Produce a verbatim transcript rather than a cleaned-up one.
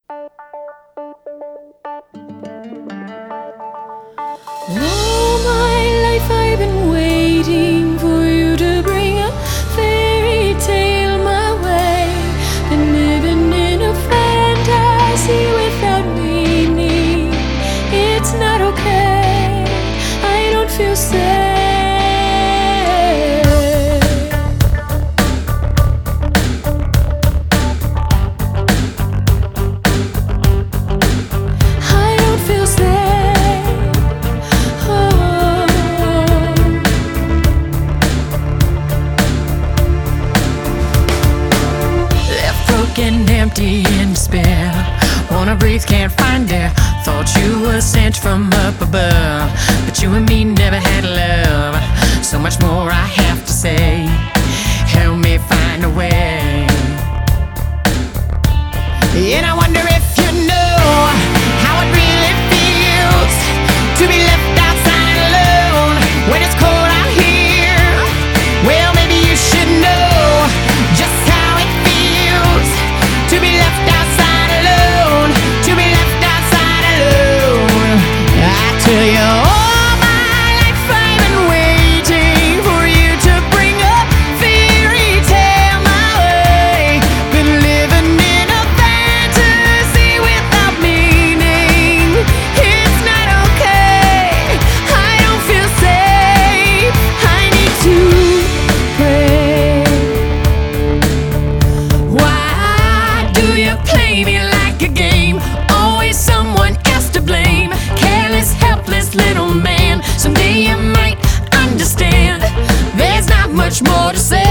All my life I've been waiting for you to bring a fairy tale my way. Been living in a fantasy without meaning. It's not okay, I don't feel safe. Getting empty in despair, wanna breathe, can't find air. Thought you were sent from up above, but you and me never had love. So much more I have to say, help me find a way. And I wonder if you know how it really feels to be left outside alone when it's cold out here. Well, maybe you should know just how it feels to be left outside alone, to be left outside alone. I tell you, all my life I've been waiting for you to bring a fairy tale my way. Been living in a fantasy without meaning. It's not okay, I don't feel safe, I need to pray. Why do you play me like a game? Always someone else to blame. Careless, helpless little man. Someday you might understand. There's not much more to say.